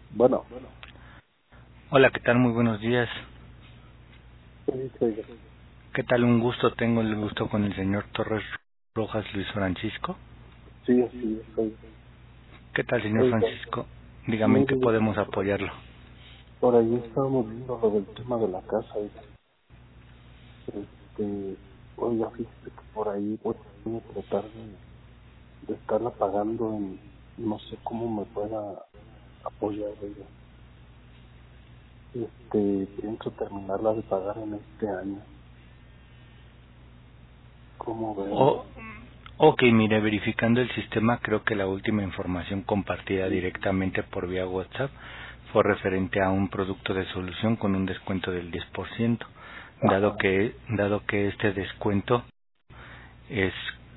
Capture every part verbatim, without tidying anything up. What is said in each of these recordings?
Bueno, Hola, ¿qué tal? Muy buenos días. sí, soy ¿Qué tal? Un gusto, tengo el gusto con el señor Torres Rojas Luis Francisco. sí, así soy. ¿Qué tal, señor Oiga, Francisco? Dígame en qué mire, podemos apoyarlo. por ahí estábamos viendo lo del tema de la casa, oiga. Este, oiga, fíjese que por ahí voy a tratar de, de estarla pagando en, no sé cómo me pueda apoyar, oiga. Este, pienso terminarla de pagar en este año. ¿Cómo ve, oiga? Oh, ok, mire, verificando el sistema, creo que la última información compartida directamente por vía WhatsApp fue referente a un producto de solución con un descuento del diez por ciento, dado Ajá, que, dado que este descuento es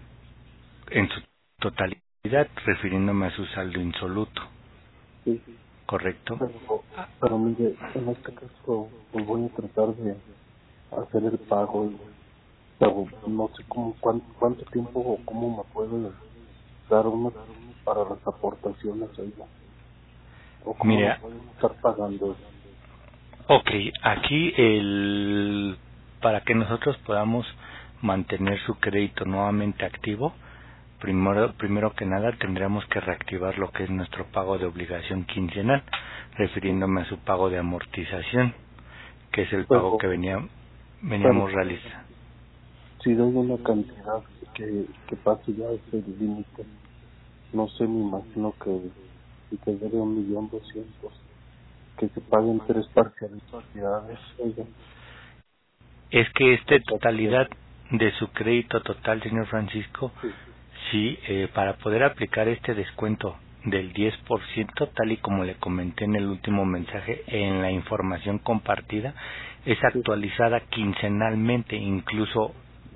en su totalidad, refiriéndome a su saldo insoluto, sí, ¿correcto? pero, pero mire, en este caso, pues voy a tratar de hacer el pago, oiga. Pero no sé cómo, cuánto, cuánto tiempo o cómo me puede dar uno para las aportaciones, oiga, o cómo lo Mire, pueden estar pagando, oiga. ok, aquí el para que nosotros podamos mantener su crédito nuevamente activo, primero, primero que nada tendríamos que reactivar lo que es nuestro pago de obligación quincenal, Sí. refiriéndome a su pago de amortización, que es el pago Pero, que venía, pero veníamos realizando. si doy una cantidad que, que pase ya ese límite, no sé, me imagino que si te debe un millón doscientos, que se paguen tres parcialidades, oiga, Es que o este sea que, totalidad de su crédito total, señor Francisco, sí, sí, eh, para poder aplicar este descuento del diez por ciento, tal y como le comenté en el último mensaje, en la información compartida, es sí, actualizada quincenalmente, incluso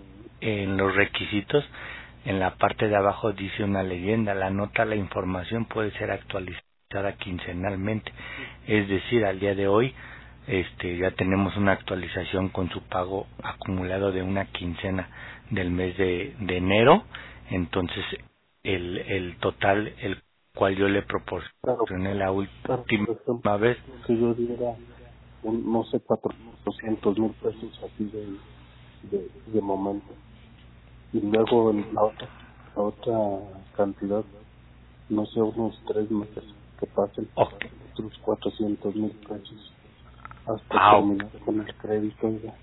en los requisitos, en la parte de abajo dice una leyenda, la nota, la información puede ser actualizada quincenalmente, es decir, al día de hoy este ya tenemos una actualización con su pago acumulado de una quincena del mes de, de enero, entonces el, el total el cual yo le claro, proporcioné la claro, última por ejemplo, vez. que yo diera un, no sé, cuatrocientos mil pesos así de, de, de momento. Y luego el- la otra, la otra cantidad, no sé, unos tres meses que pasen, Ok. otros cuatrocientos mil pesos hasta Ah, ok. terminar con el crédito. Oiga.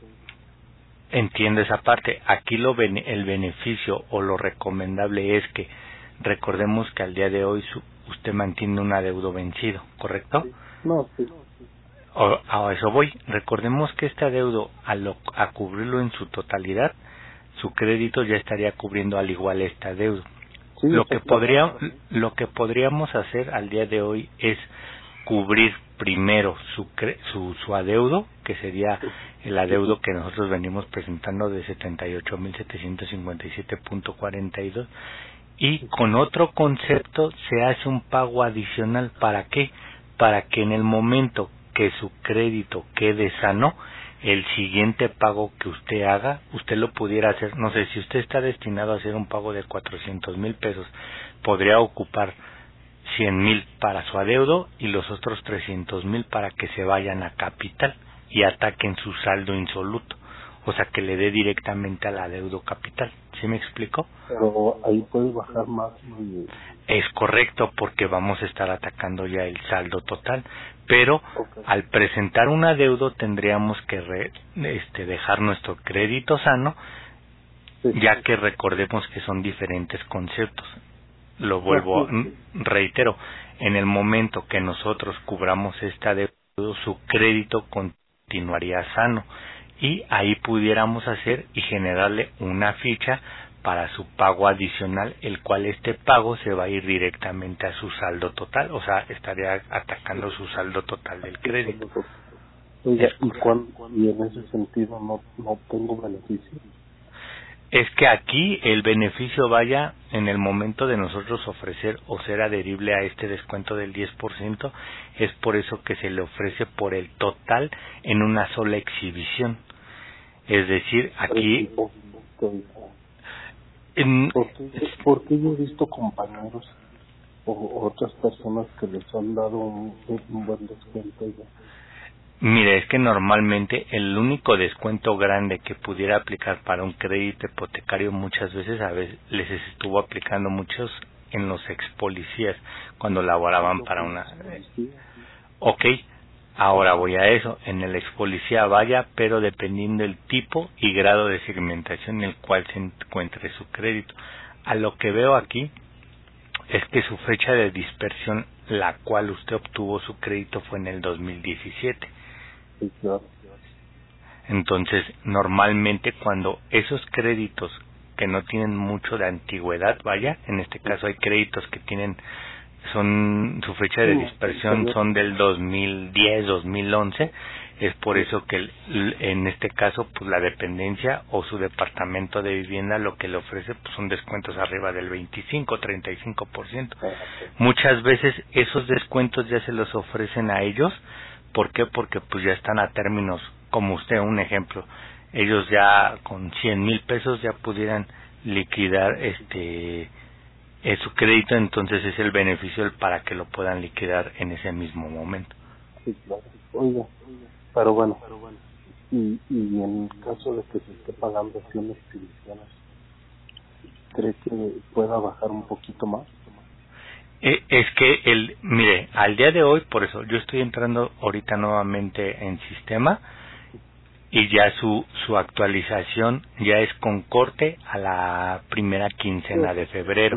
Entiendo esa parte. Aquí lo bene- el beneficio o lo recomendable es que recordemos que al día de hoy su- usted mantiene un adeudo vencido, ¿correcto? Sí. No, sí, O, a eso voy. Recordemos que este adeudo, a, lo- a cubrirlo en su totalidad, su crédito ya estaría cubriendo al igual este adeudo. sí, Lo que exactamente. podría, lo que podríamos hacer al día de hoy es cubrir primero su, cre- su, su adeudo, que sería Sí, el adeudo que nosotros venimos presentando de setenta y ocho mil setecientos cincuenta y siete punto cuarenta y dos, y sí, con otro concepto se hace un pago adicional. ¿Para qué? Para que en el momento que su crédito quede sano, el siguiente pago que usted haga, usted lo pudiera hacer, no sé, si usted está destinado a hacer un pago de cuatrocientos mil pesos, podría ocupar cien mil para su adeudo y los otros trescientos mil para que se vayan a capital y ataquen su saldo insoluto, o sea que le dé directamente al adeudo capital. ¿Sí me explico? pero ahí puede bajar más y, Es correcto, porque vamos a estar atacando ya el saldo total, pero ok, al presentar un adeudo tendríamos que re- este, dejar nuestro crédito sano, sí, ya que recordemos que son diferentes conceptos. Lo no, vuelvo a, sí, mm, reitero, en el momento que nosotros cubramos este adeudo, su crédito continuaría sano y ahí pudiéramos hacer y generarle una ficha para su pago adicional, el cual este pago se va a ir directamente a su saldo total, o sea, estaría atacando su saldo total del sí, crédito. solo. Es Oiga, y, correcto. cuan, y en ese sentido no, no tengo beneficio. Es que aquí el beneficio vaya en el momento de nosotros ofrecer o ser adherible a este descuento del diez por ciento, es por eso que se le ofrece por el total en una sola exhibición. Es decir, Pero es aquí un poquito, oiga. en- Porque, porque yo he visto compañeros, o otras personas que les han dado un, un buen descuento ya. Mire, es que normalmente el único descuento grande que pudiera aplicar para un crédito hipotecario muchas veces a veces les estuvo aplicando muchos en los ex policías cuando laboraban para una... Ok, ahora voy a eso. En el ex policía vaya, pero dependiendo del tipo y grado de segmentación en el cual se encuentre su crédito. A lo que veo aquí es que su fecha de dispersión, la cual usted obtuvo su crédito, fue en el dos mil diecisiete. Sí, claro. Entonces, normalmente cuando esos créditos que no tienen mucho de antigüedad, vaya, en este caso hay créditos que tienen, son, su fecha de dispersión son del dos mil diez, dos mil once, es por eso que el, en este caso, pues la dependencia o su departamento de vivienda lo que le ofrece pues son descuentos arriba del veinticinco, treinta y cinco por ciento. Muchas veces esos descuentos ya se los ofrecen a ellos. ¿Por qué? Porque pues ya están a términos, como usted, un ejemplo, ellos ya con cien mil pesos ya pudieran liquidar este eh, su crédito, entonces es el beneficio para que lo puedan liquidar en ese mismo momento. Sí, claro. Oiga, pero bueno, y, y en caso de que se esté pagando así en exhibiciones, ¿cree que pueda bajar un poquito más? Eh, es que el, mire, al día de hoy, por eso yo estoy entrando ahorita nuevamente en sistema y ya su su actualización ya es con corte a la primera quincena de febrero.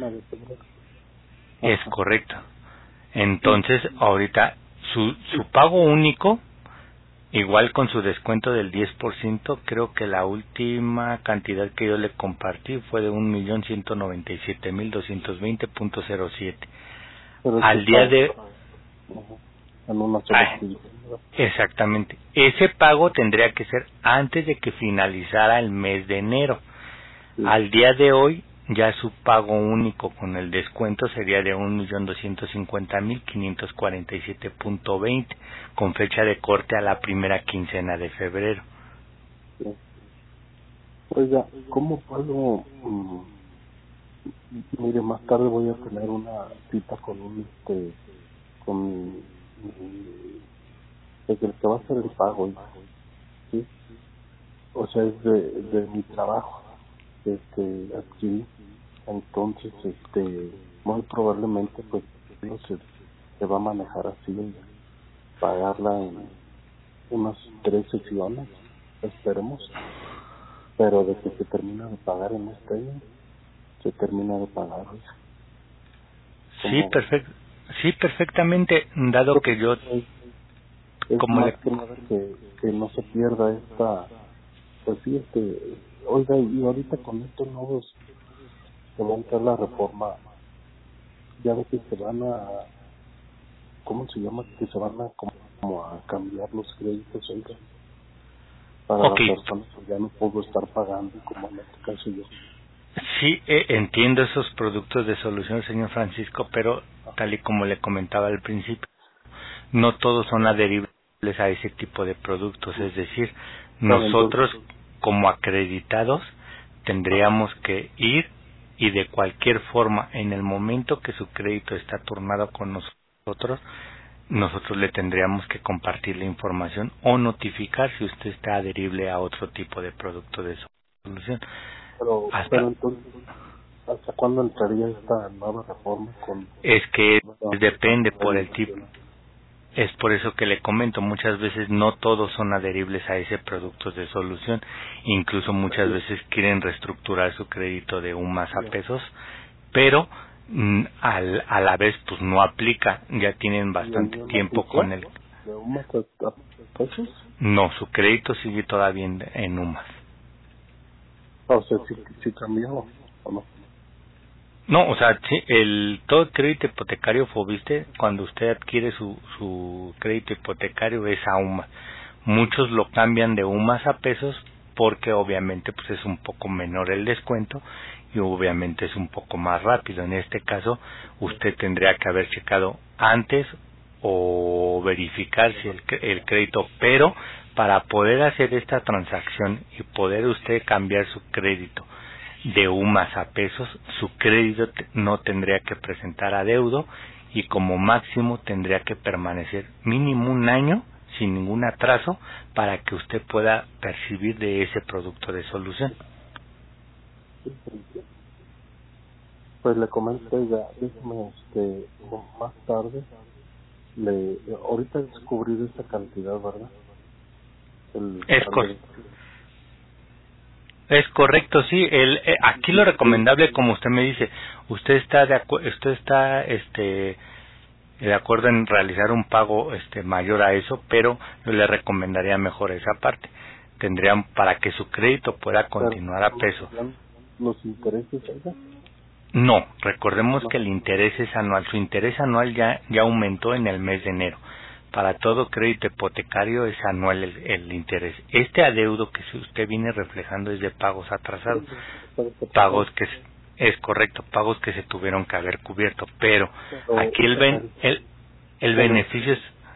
Es correcto. Entonces, ahorita su su pago único, igual con su descuento del diez por ciento, creo que la última cantidad que yo le compartí fue de un millón ciento noventa y siete mil doscientos veinte punto cero siete. Al día de... En una sola Ay, exactamente. Ese pago tendría que ser antes de que finalizara el mes de enero. Sí. Al día de hoy, ya su pago único con el descuento sería de un millón doscientos cincuenta mil quinientos cuarenta y siete punto veinte, con fecha de corte a la primera quincena de febrero. Sí. Oiga, ¿cómo puedo...? Um, mire, más tarde voy a tener una cita con un... este con el que va a hacer el pago, ¿sí? O sea, es de, de mi trabajo, este, aquí. Entonces, este, muy probablemente, pues, no se, se va a manejar así, pagarla en unas tres sesiones, esperemos, pero de que se termina de pagar en este año, se termina de pagar. Sí, perfecto. Sí, perfectamente, dado que yo... Es como más le... que nada que, que no se pierda esta... Pues sí, este... Oiga, y ahorita con estos nuevos... que va a entrar la reforma, ya ve que se van a... ¿Cómo se llama? Que se van a como, como a cambiar los créditos, oiga, para okay. las personas que ya no puedo estar pagando, como en este caso yo. Sí, eh, entiendo esos productos de solución, señor Francisco, pero tal y como le comentaba al principio, no todos son adheribles a ese tipo de productos. Es decir, nosotros como acreditados tendríamos que ir y de cualquier forma, en el momento que su crédito está turnado con nosotros, nosotros le tendríamos que compartir la información o notificar si usted está adherible a otro tipo de producto de solución. Pero, Hasta, pero entonces, ¿hasta cuándo entraría esta nueva reforma? Con es que depende por el tipo. Es por eso que le comento, muchas veces no todos son adheribles a ese producto de solución, incluso muchas veces quieren reestructurar su crédito de U M A S a pesos, pero mm, al, a la vez pues no aplica, ya tienen bastante tiempo con el... ¿De U M A S a pesos? No, su crédito sigue todavía en, en U M A S. O sea, si, si cambió o no. No, o sea, sí, el todo crédito hipotecario Fobiste, cuando usted adquiere su su crédito hipotecario es a U M A S. Muchos lo cambian de U M A S a pesos porque obviamente pues es un poco menor el descuento y obviamente es un poco más rápido. En este caso, usted tendría que haber checado antes o verificar si el, el crédito, pero para poder hacer esta transacción y poder usted cambiar su crédito de U más a pesos, su crédito no tendría que presentar adeudo y como máximo tendría que permanecer mínimo un año sin ningún atraso para que usted pueda percibir de ese producto de solución. Pues le comento, ya, déjeme, este, más tarde, le, ahorita descubrir esa cantidad, ¿verdad? El, Es cor es correcto, sí. El, eh, aquí lo recomendable, como usted me dice, usted está de acu usted está, este, de acuerdo en realizar un pago, este, mayor a eso, pero yo le recomendaría mejor esa parte. Tendrían para que su crédito pueda continuar a peso. ¿Los intereses, ¿verdad? No, recordemos que el interés es anual. Su interés anual ya, ya aumentó en el mes de enero. Para todo crédito hipotecario es anual el, el interés. Este adeudo que usted viene reflejando es de pagos atrasados. Pagos que es correcto, pagos que se tuvieron que haber cubierto. Pero aquí el, ben, el, el beneficio es...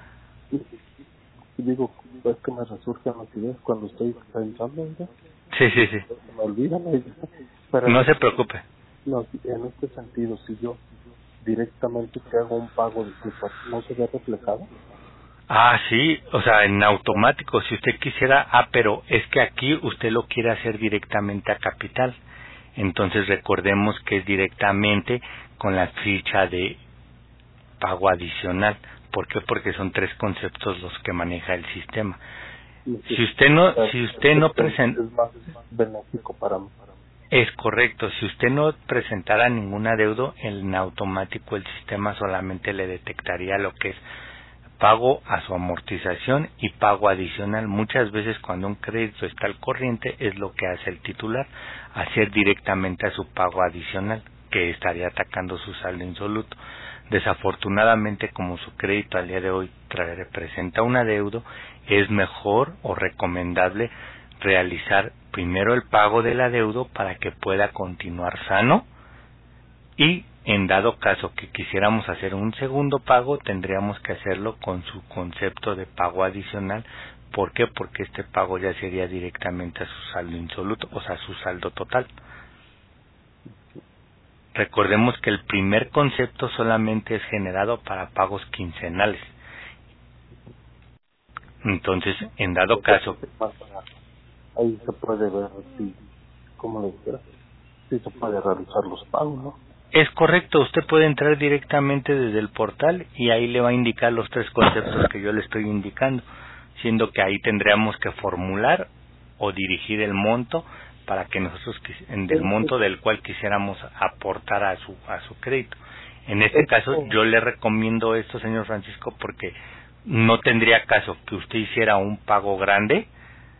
Digo, es que me resurgen las ideas cuando estoy pensando, ¿verdad? Sí, sí, sí. Me olvidan, pero no se preocupe. No, en este sentido, si yo directamente te hago un pago de tipo, ¿no se ve reflejado? Ah, sí, o sea, en automático, si usted quisiera, ah, pero es que aquí usted lo quiere hacer directamente a capital. Entonces recordemos que es directamente con la ficha de pago adicional. ¿Por qué? Porque son tres conceptos los que maneja el sistema. Si usted no, si usted no presenta, es más benéfico para mí. Es correcto, si usted no presentara ningún adeudo, en automático el sistema solamente le detectaría lo que es pago a su amortización y pago adicional. Muchas veces cuando un crédito está al corriente es lo que hace el titular, hacer directamente a su pago adicional, que estaría atacando su saldo insoluto. Desafortunadamente, como su crédito al día de hoy representa un adeudo, es mejor o recomendable realizar primero el pago del adeudo para que pueda continuar sano y en dado caso que quisiéramos hacer un segundo pago tendríamos que hacerlo con su concepto de pago adicional. ¿Por qué? Porque este pago ya sería directamente a su saldo insoluto, o sea, a su saldo total. Recordemos que el primer concepto solamente es generado para pagos quincenales. Entonces, en dado caso... Ahí se puede ver si, ¿cómo le dijera? Si se puede realizar los pagos, ¿no? Es correcto, usted puede entrar directamente desde el portal y ahí le va a indicar los tres conceptos que yo le estoy indicando, siendo que ahí tendríamos que formular o dirigir el monto para que nosotros, del monto del cual quisiéramos aportar a su a su crédito. En este caso, yo le recomiendo esto, señor Francisco, porque no tendría caso que usted hiciera un pago grande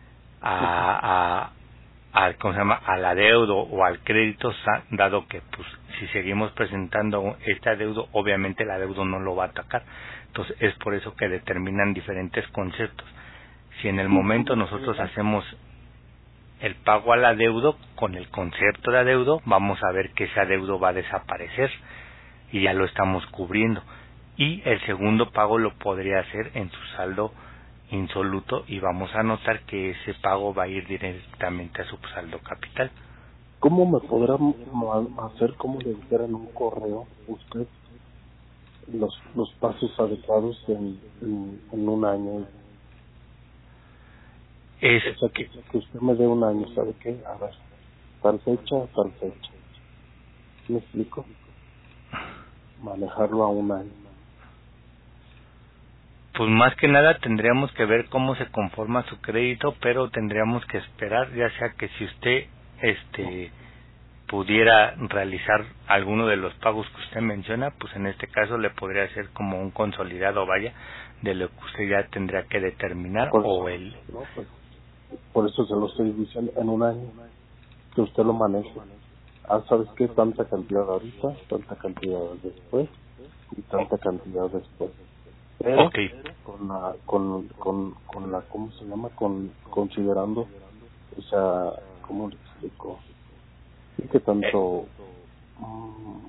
a, a, a ¿cómo se llama? Al adeudo o al crédito, dado que pues si seguimos presentando este adeudo, obviamente el adeudo no lo va a atacar. Entonces es por eso que determinan diferentes conceptos. Si en el momento nosotros hacemos el pago al adeudo con el concepto de adeudo, vamos a ver que ese adeudo va a desaparecer y ya lo estamos cubriendo. Y el segundo pago lo podría hacer en su saldo insoluto y vamos a notar que ese pago va a ir directamente a su saldo capital. ¿Cómo me podrá hacer, como le dijera en un correo, usted los los pasos adecuados en, en, en un año? Es o sea, que, que usted me dé un año, ¿sabe qué? A ver, tal fecha, tal fecha. ¿Me explico? Manejarlo a un año. Pues más que nada tendríamos que ver cómo se conforma su crédito, pero tendríamos que esperar, ya sea que si usted este pudiera realizar alguno de los pagos que usted menciona, pues en este caso le podría hacer como un consolidado, vaya, de lo que usted ya tendría que determinar por o eso, el... ¿no? Pues, por eso se lo estoy diciendo, en un año, que usted lo maneje. Ah, ¿sabes qué? Tanta cantidad ahorita, tanta cantidad después y tanta cantidad después. Pero Okay. con la, con, con, con la, ¿cómo se llama? Con, considerando, o sea, ¿cómo le explico? Y que tanto, um,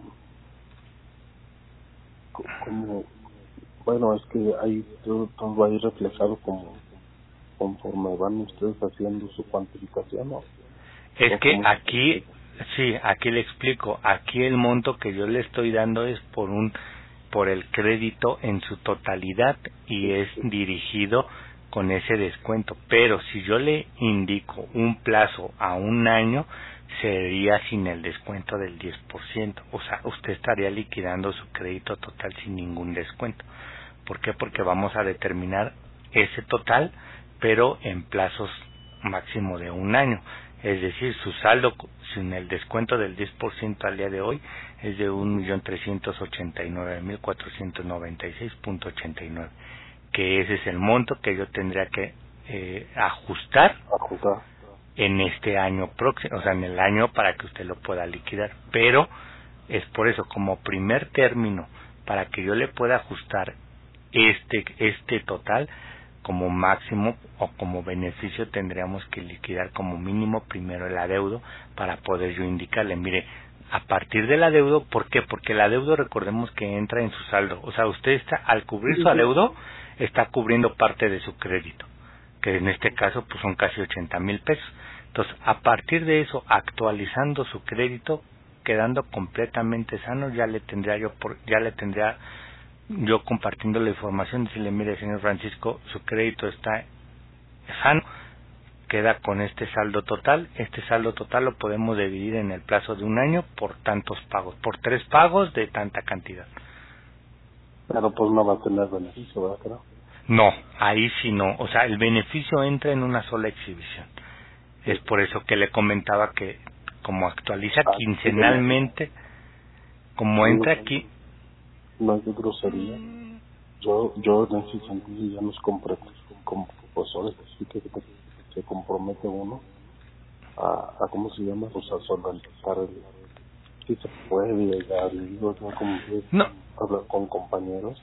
como, bueno, es que ahí todo, todo va a ir reflejado como, conforme van ustedes haciendo su cuantificación, ¿no? Es que aquí Sí, aquí le explico. Aquí el monto que yo le estoy dando es por un por el crédito en su totalidad y es dirigido con ese descuento. Pero si yo le indico un plazo a un año, sería sin el descuento del diez por ciento. O sea, usted estaría liquidando su crédito total sin ningún descuento. ¿Por qué? Porque vamos a determinar ese total, pero en plazos máximo de un año. Es decir, su saldo sin el descuento del diez por ciento al día de hoy es de un millón trescientos ochenta y nueve mil cuatrocientos noventa y seis punto ochenta y nueve, que ese es el monto que yo tendría que eh, ajustar, ajustar en este año próximo, o sea, en el año para que usted lo pueda liquidar. Pero es por eso, como primer término, para que yo le pueda ajustar este este total, como máximo o como beneficio tendríamos que liquidar como mínimo primero el adeudo para poder yo indicarle, mire, a partir del adeudo, ¿por qué? Porque el adeudo, recordemos que entra en su saldo, o sea, usted está, al cubrir su adeudo, está cubriendo parte de su crédito, que en este caso pues son casi ochenta mil pesos. Entonces, a partir de eso, actualizando su crédito, quedando completamente sano, ya le tendría yo por, ya le tendría yo compartiendo la información, decirle, mire, señor Francisco, su crédito está sano, queda con este saldo total. Este saldo total lo podemos dividir en el plazo de un año por tantos pagos, por tres pagos de tanta cantidad. Pero pues no va a tener beneficio, ¿verdad? Creo. No, ahí sí no. O sea, el beneficio entra en una sola exhibición. Sí. Es por eso que le comentaba que como actualiza ah, quincenalmente, como sí, entra aquí... No es de grosería. Yo yo en ese sentido ya nos compré con profesores, así que se compromete uno a, a ¿cómo se llama? Pues a solventar el... Si se puede, ya le digo, ya como no. hablar con compañeros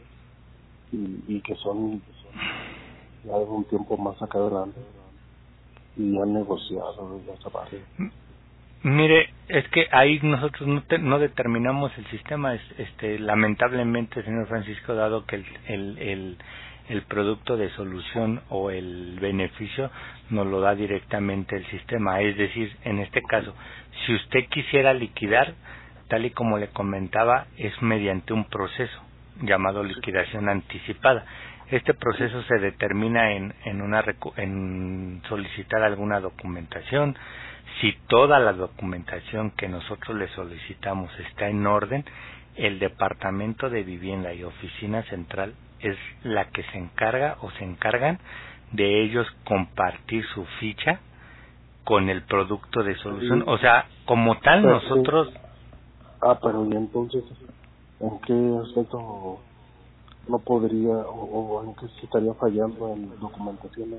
y, y que son ya de un tiempo más acá adelante y han negociado ya esa parte. Mire, es que ahí nosotros no, te, no determinamos el sistema, es, este, lamentablemente, señor Francisco, dado que el, el, el, el producto de solución o el beneficio nos lo da directamente el sistema. Es decir, en este caso, si usted quisiera liquidar, tal y como le comentaba, es mediante un proceso llamado liquidación anticipada. Este proceso se determina en, en, una, en solicitar alguna documentación. Si toda la documentación que nosotros le solicitamos está en orden, el Departamento de Vivienda y Oficina Central es la que se encarga o se encargan de ellos compartir su ficha con el producto de solución. O sea, como tal pero nosotros... Sí. Ah, pero ¿y entonces en qué aspecto no podría o, o en qué se estaría fallando en documentación?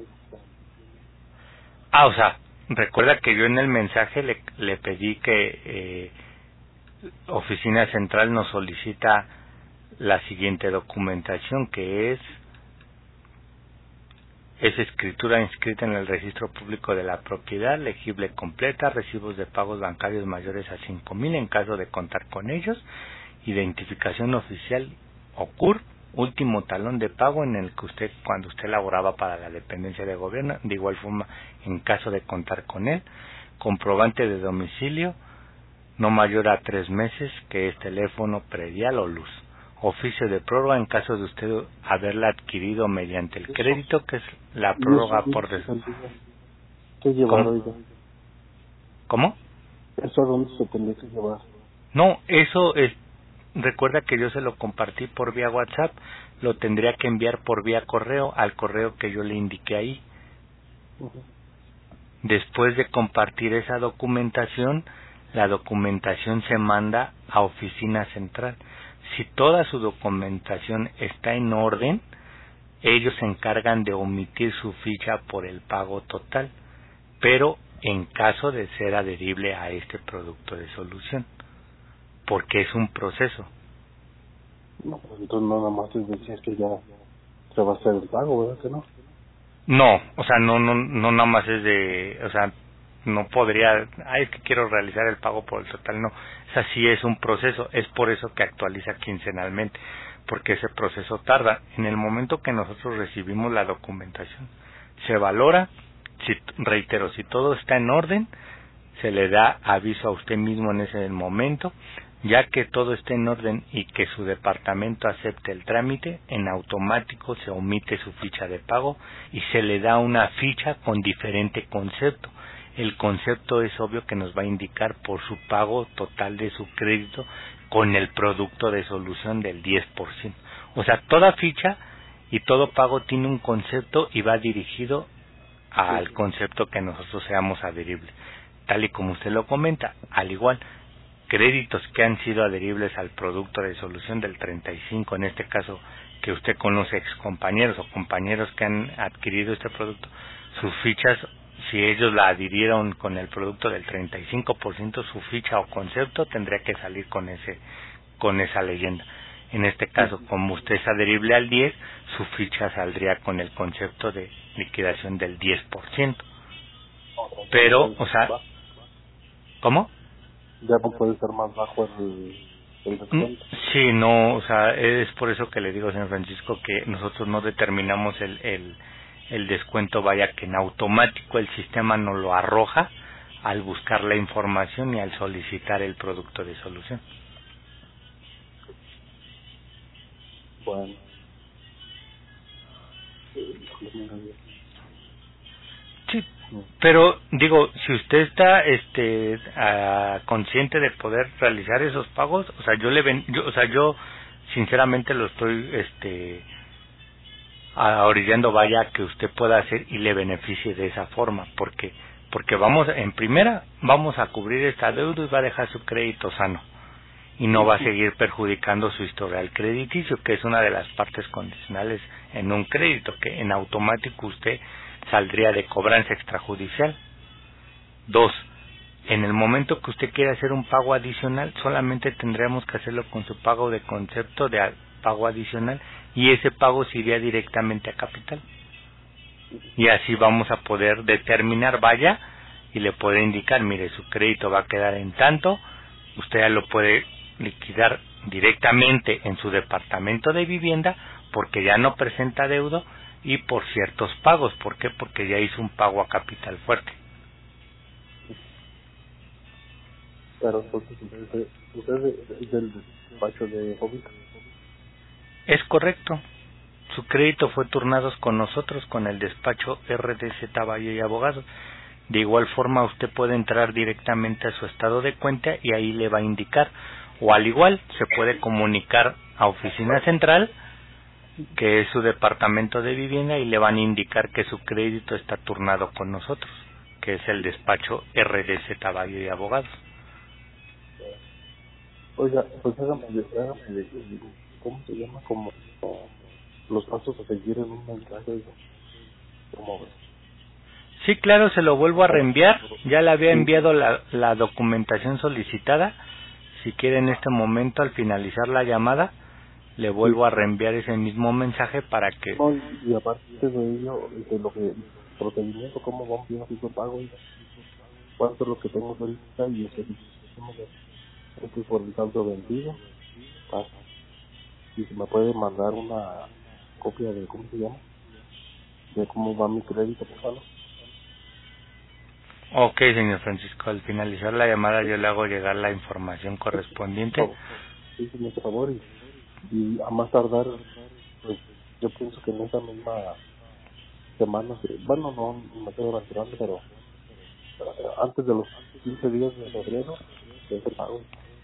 Ah, o sea... Recuerda que yo en el mensaje le, le pedí que eh, Oficina Central nos solicita la siguiente documentación, que es es escritura inscrita en el registro público de la propiedad, legible completa, recibos de pagos bancarios mayores a cinco mil en caso de contar con ellos, identificación oficial o C U R, último talón de pago en el que usted, cuando usted laboraba para la dependencia de gobierno, de igual forma en caso de contar con él, comprobante de domicilio no mayor a tres meses, que es teléfono, predial o luz, oficio de prórroga en caso de usted haberla adquirido mediante el crédito, que es la prórroga por des... ¿Qué llevar, ¿Cómo? oiga? ¿Cómo? ¿Eso a dónde se tendría que llevar? No, eso es... Recuerda que yo se lo compartí por vía WhatsApp, lo tendría que enviar por vía correo al correo que yo le indiqué ahí. Uh-huh. Después de compartir esa documentación, la documentación se manda a Oficina Central. Si toda su documentación está en orden, ellos se encargan de omitir su ficha por el pago total, pero en caso de ser adherible a este producto de solución, porque es un proceso. No, pues entonces no nada más es decir que ya se va a hacer el pago, ¿verdad que no? No, o sea, no, no, no nada más es de, o sea, no podría, ay, es que quiero realizar el pago por el total, no, o sea, sí es un proceso, es por eso que actualiza quincenalmente, porque ese proceso tarda. En el momento que nosotros recibimos la documentación, se valora, si, reitero, si todo está en orden, se le da aviso a usted mismo en ese momento. Ya que todo esté en orden y que su departamento acepte el trámite, en automático se omite su ficha de pago y se le da una ficha con diferente concepto. El concepto es obvio que nos va a indicar por su pago total de su crédito con el producto de solución del diez por ciento. O sea, toda ficha y todo pago tiene un concepto y va dirigido al concepto que nosotros seamos adheribles. Tal y como usted lo comenta, al igual, créditos que han sido adheribles al producto de solución del treinta y cinco, en este caso que usted conoce ex compañeros o compañeros que han adquirido este producto, sus fichas, si ellos la adhirieron con el producto del treinta y cinco por ciento, su ficha o concepto tendría que salir con ese con esa leyenda. En este caso, como usted es adherible al diez, su ficha saldría con el concepto de liquidación del diez por ciento. Pero, o sea, ¿cómo? Ya no puede ser más bajo el, el descuento. Sí, no, o sea, es por eso que le digo, señor Francisco, que nosotros no determinamos el, el, el descuento, vaya que en automático el sistema nos lo arroja al buscar la información y al solicitar el producto de solución. Bueno. Sí, pero digo, si usted está este uh, consciente de poder realizar esos pagos, o sea, yo le ven, yo, o sea, yo sinceramente lo estoy este a, orillando, vaya, que usted pueda hacer y le beneficie de esa forma, porque porque vamos, en primera, vamos a cubrir esta deuda y va a dejar su crédito sano y no va a seguir perjudicando su historial crediticio, que es una de las partes condicionales en un crédito, que en automático usted saldría de cobranza extrajudicial. Dos, en el momento que usted quiera hacer un pago adicional, solamente tendríamos que hacerlo con su pago de concepto de pago adicional y ese pago se iría directamente a capital. Y así vamos a poder determinar, vaya, y le puede indicar, mire, su crédito va a quedar en tanto, usted ya lo puede liquidar directamente en su departamento de vivienda porque ya no presenta deuda y por ciertos pagos. ¿Por qué? Porque ya hizo un pago a capital fuerte. Pero entonces usted, usted es del despacho de Jovita. Es correcto. Su crédito fue turnado con nosotros, con el despacho R D Z Valle y Abogados. De igual forma usted puede entrar directamente a su estado de cuenta y ahí le va a indicar, o al igual se puede comunicar a Oficina Central, que es su departamento de vivienda, y le van a indicar que su crédito está turnado con nosotros, que es el despacho R D Z Valle y Abogados. Oiga, pues hágame, hágame, ¿cómo se llama? Como, como los pasos a seguir en un mensaje, ¿cómo ves? Sí, claro, se lo vuelvo a reenviar. Ya le había enviado la, la documentación solicitada. Si quiere en este momento, al finalizar la llamada, le vuelvo a reenviar ese mismo mensaje para que... No, y aparte de ello, de lo que, procedimiento, cómo va a hacer el pago, cuánto es lo que tengo ahorita y ese, este es por el saldo vencido. Pasa. Y si me puede mandar una copia de, ¿cómo se llama? De cómo va mi crédito, por favor. Ok, señor Francisco, al finalizar la llamada yo le hago llegar la información correspondiente. Oh, sí, sí, por favor, y, y a más tardar, pues yo pienso que en esa misma semana, bueno, no me quedo grande, pero antes de los quince días de febrero, de ese pago.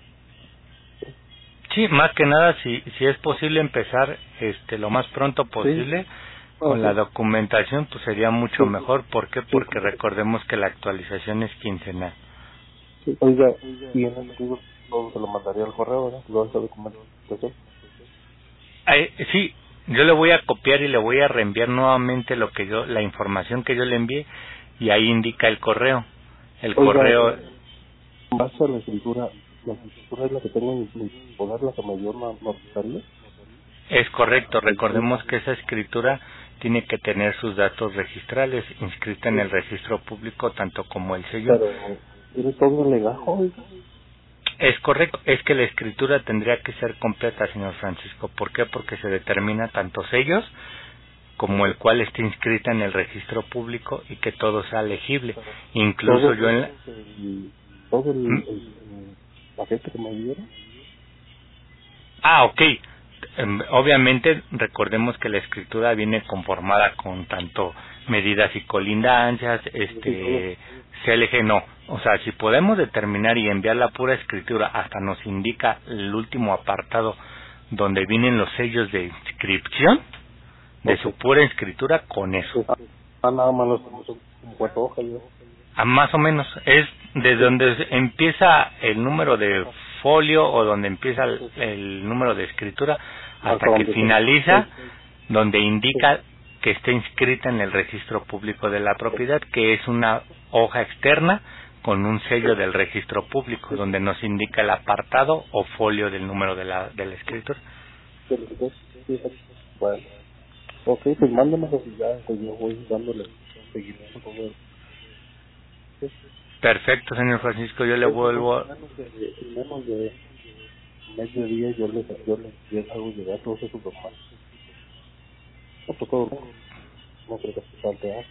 Sí, más que nada, si si es posible empezar este lo más pronto posible, sí, con okay, la documentación, pues sería mucho sí, mejor. ¿Por qué? Porque sí, recordemos que la actualización es quincenal. Sí, oiga, y en el sentido, todo se lo mandaría al correo, ¿verdad? Luego esa documentación. Eh, sí, yo le voy a copiar y le voy a reenviar nuevamente lo que yo, la información que yo le envié, y ahí indica el correo. El oiga, correo... En base a la escritura, la escritura es la que tengo en mi poder, la que me dio una notaría. Es correcto, recordemos que esa escritura tiene que tener sus datos registrales inscrita en el registro público, tanto como el sello. Pero, ¿tiene todo el legajo? Es correcto, es que la escritura tendría que ser completa, señor Francisco. ¿Por qué? Porque se determina tanto sellos como el cual esté inscrita en el registro público y que todo sea legible. Incluso ¿Todo yo en la... el, todo el, ¿Mm? el, el paquete que me dieron? Ah, ok. Em, Obviamente, recordemos que la escritura viene conformada con tanto medidas y colindancias, este, C L G no. O sea, si podemos determinar y enviar la pura escritura, hasta nos indica el último apartado donde vienen los sellos de inscripción de su Ok. pura escritura, con eso. Ah, ah, nada más los son como cuatro hojas, yo. Ah, más o menos, es desde donde empieza el número de folio o donde empieza el, el número de escritura hasta que finaliza, donde indica que está inscrita en el registro público de la propiedad, que es una hoja externa con un sello del registro público, donde nos indica el apartado o folio del número de la, de la escritura. Bueno, ok, pues mándamelos y ya, pues yo voy dándole seguimiento con él. Perfecto, señor Francisco, yo le vuelvo a... Menos de, menos de mediodía yo les, yo les, les hago llegar todos esos documentos. No, pues todo, no creo que se falte algo.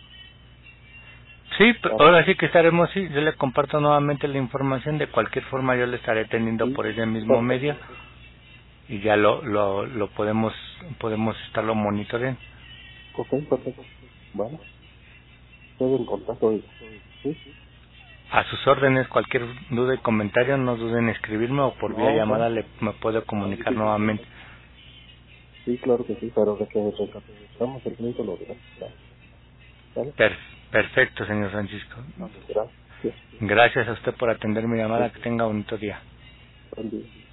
Sí, pero ahora sí que estaremos, sí, yo le comparto nuevamente la información, de cualquier forma yo le estaré teniendo por ese mismo medio y ya lo lo, lo podemos podemos estarlo monitoreando. Ok, perfecto. Bueno, estoy en contacto hoy. ¿Sí? A sus órdenes, cualquier duda y comentario, no duden en escribirme o por vía No, llamada no. le me puedo comunicar nuevamente. Sí, claro que sí, pero de que recapitulamos el crédito lo dirás. ¿Vale? Per- perfecto, señor Francisco. Gracias. Gracias a usted por atender mi llamada, que tenga un bonito día. Buen día.